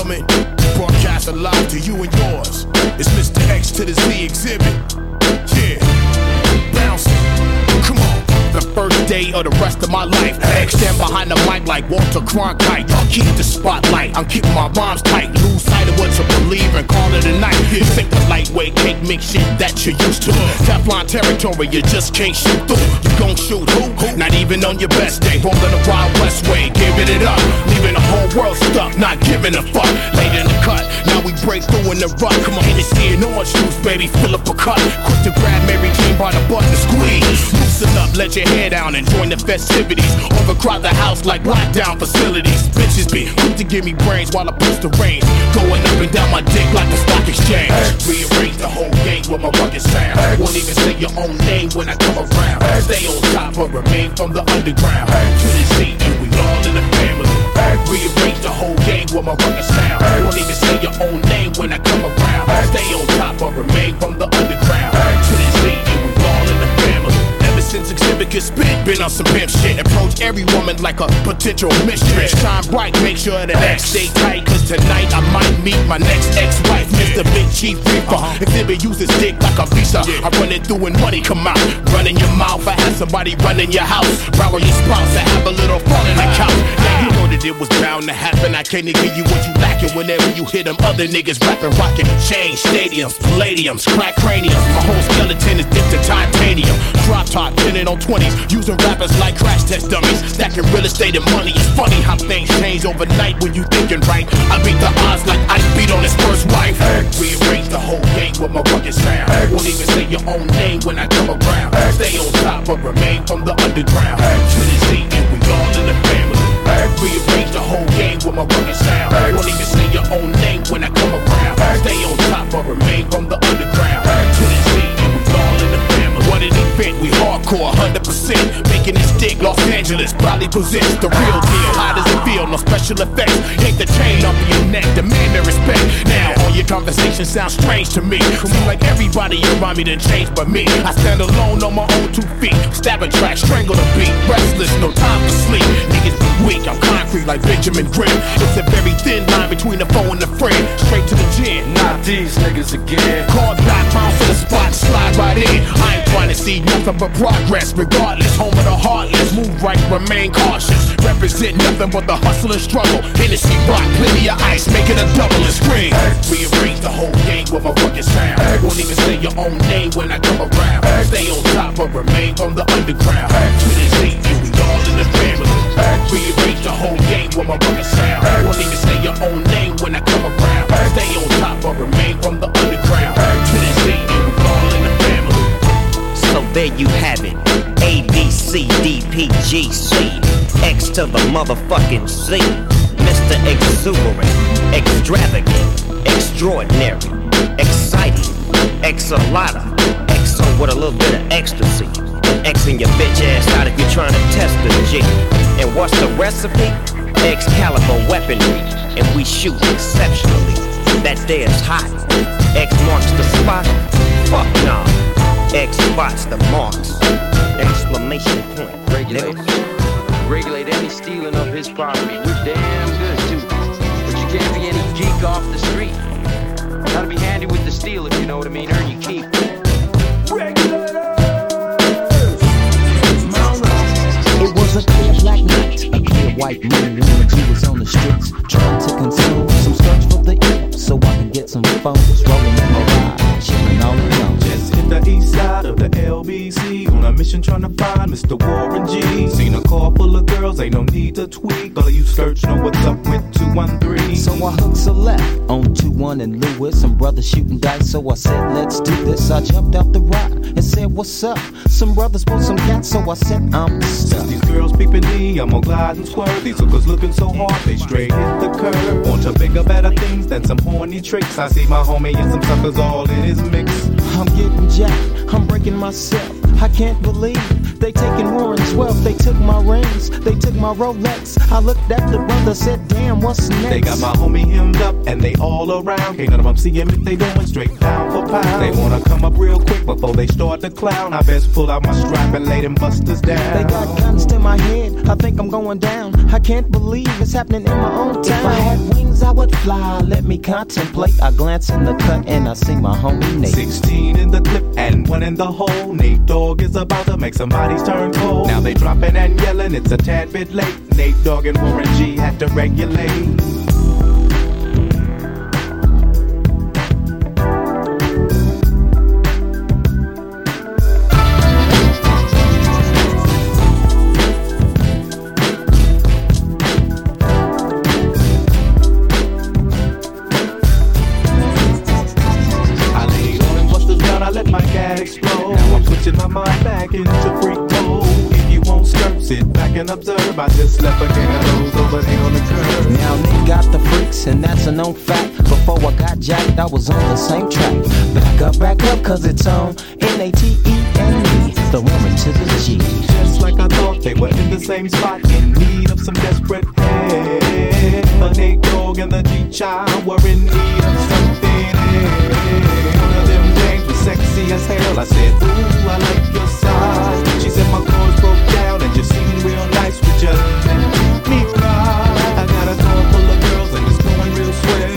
coming. Broadcast alive to you and yours. It's Mr. X to the Z exhibit. Yeah, bouncing. Come on. The first day of the rest of my life. X stand behind the mic like Walter Cronkite. Y'all keep the spotlight. I'm keeping my rhymes tight. Lose sight of what you believe and call it a night. You think the lightweight can't make shit that you're used to. Teflon territory, you just can't shoot through. You gon' shoot who? Not even on your best day. Rolling the Wild West way, giving it up. Leaving the whole world stuck, not giving a fuck. Late in the cut, now we break through in the rut. Come on, Hennessy and orange juice, baby, fill up a cup. Quick to grab Mary Jane by the button, squeeze. Loosen up, let your head down and join the festivities. Overcrowd the house like lockdown facilities. Bitches be quick to give me brains while I push the reins. Going up and down my dick like the stock exchange. Rearrange the whole game with my rugged sound. Won't even say your own name when I come around. Stay on top or remain from the underground. To the seat and we all in the family. Rearrange the whole game with my rugged sound. Won't even say your own name when I come around. Stay on top or remain from the underground. To the seat and we all in the family. Since exhibit can spit, been on some pimp shit. Approach every woman like a potential mistress. Shine bright, make sure that X stay tight. Cause tonight I might meet my next ex-wife, Mr. Big Chief Reaper. Exhibit uses dick like a visa. I run it through and money come out. Run in your mouth, I have somebody run in your house. Borrow your spouse, I have a little fun in the couch. Now you know that it was bound to happen. I can't give you what you lacking whenever you hear them other niggas rapping, rocking. Change stadiums, palladiums, crack craniums. My whole skeleton is dipped in titanium. Drop top, 10 on 20s, using rappers like crash test dummies. Stacking real estate and money. It's funny how things change overnight when you thinking right. I beat the odds like Ice beat on his first wife. Rearrange the whole game with my rugged sound. Won't even say your own name when I come around. Stay on top but remain from the underground. To the Z and we all in the family. Rearrange the whole game with my rugged sound. Won't even say your own name when I come around. Stay on top but remain from the underground. To the Z and we all in the family. What an event, we hardcore 100%. Making this stick, Los Angeles proudly presents the real deal. How does it feel? No special effects. Yank the chain off of your neck, demand their respect. Now all your conversations sound strange to me. Seem like everybody around me done changed but me. I stand alone on my own 2 feet. Stab a track, strangle the beat. Restless, no time for sleep. Niggas be weak, I'm concrete like Benjamin Grimm. It's a very thin line between the foe and the friend. Straight to the gym. Not these niggas again. Call back, bounce to the spot, slide right in. I ain't trying to see nothing but progress. Regardless, home of the heartless. Move right, remain cautious. Represent nothing but the hustle and struggle. Hennessy rock, plenty of ice, make it a double and scream. Rearrange the whole game with my rugged sound. Won't even say your own name when I come around. Stay on top but remain from the underground. To the Z, and we all in the family. Rearrange the whole game with my rugged sound. Won't even say your own name when I come around. Stay on top but remain from the underground. To the Z, and we all in the family. So there you have it. A, B, C, D, P, G, C. X to the motherfucking Z. Mr. Exuberant, extravagant, extraordinary, exciting, X-a-lotta, X-o with a little bit of ecstasy. Xing your bitch ass out if you're trying to test the G. And what's the recipe? Excalibur weaponry, and we shoot exceptionally. That day is hot. X marks the spot. Fuck nah. X spots the marks. Exclamation point. Regulate any stealing of his property. We're damn good too. But you can't be any geek off the street. Gotta be handy with the steel if you know what I mean. Earn your keep. It was a clear black night, a clear white moon when the G was on the streets, trying to conceal some search for the E, so I can get some phones rolling in my ride, chilling all alone. Just hit the east side of the LBC on a mission trying to find Mr. Warren G. Seen a car full of girls, ain't no need to tweak. All of you search know what's up with 213. So I hooked a left on 21 and Lewis, some brothers shooting dice. So I said, let's do this. I jumped out the ride and said, what's up? Some brothers want some gas, so I said, I'm stuck. These girls peeping me, I'm gonna glide and swerve. These hookers looking so hard, they straight hit the curve. Want to bigger, better things than some horny tricks. I see my homie and some suckers all in his mix. I'm getting jacked, I'm breaking myself. I can't believe they taking Warren's wealth. They took my rings, they took my Rolex. I looked at the brother, said, damn, what's next? They got my homie hemmed up and they all around. Can't none of them see him if they doing straight pound for pound. They wanna come up real quick before they start to clown. I best pull out my strap and lay them busters down. They got guns to my head, I think I'm going down. I can't believe it's happening in my own town. If I had wings as I would fly, let me contemplate. I glance in the cut and I see my homie Nate. 16 in the clip and 1 in the hole. Nate Dogg is about to make somebody's turn cold. Now they dropping and yelling, it's a tad bit late. Nate Dogg and Warren G had to regulate. Explode. Now I'm switching my mind back into freak mode. If you won't skirt, sit back and observe. I just left a gang of those over there on the curb. Now they got the freaks and that's a known fact. Before I got jacked, I was on the same track. Back up, cause it's on N-A-T-E-N-E, the woman to the G. Just like I thought, they were in the same spot, in need of some desperate help. But Nate Dogg and the G-Child were in need of something else. One of them James was sexy as hell. I said, ooh, I like your side. She said my chords broke down and just seemed real nice with you. Let me cry. I got a car full of girls and it's going real swell.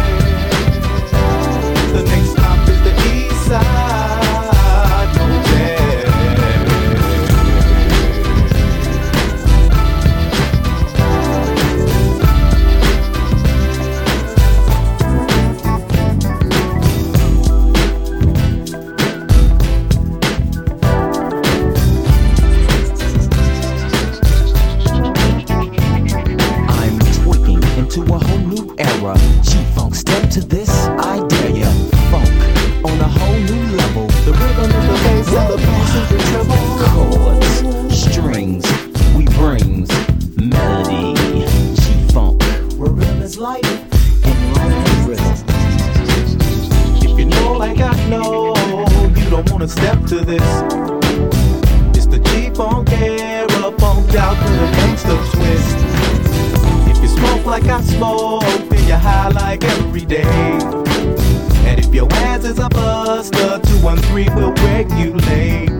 The next stop is the East Side Motel. To a whole new era, G-Funk, step to this, I dare ya. Funk on a whole new level. The rhythm is the bass and the bass is the treble. Chords, strings, we brings melody. G-Funk, where rhythm is life and life is rhythm. If you know like I know, you don't wanna step to this. It's the G-Funk era, funked out with a gangsta twist. Smoke like I smoke, then you high like every day. And if your ass is a buster, 213 will regulate.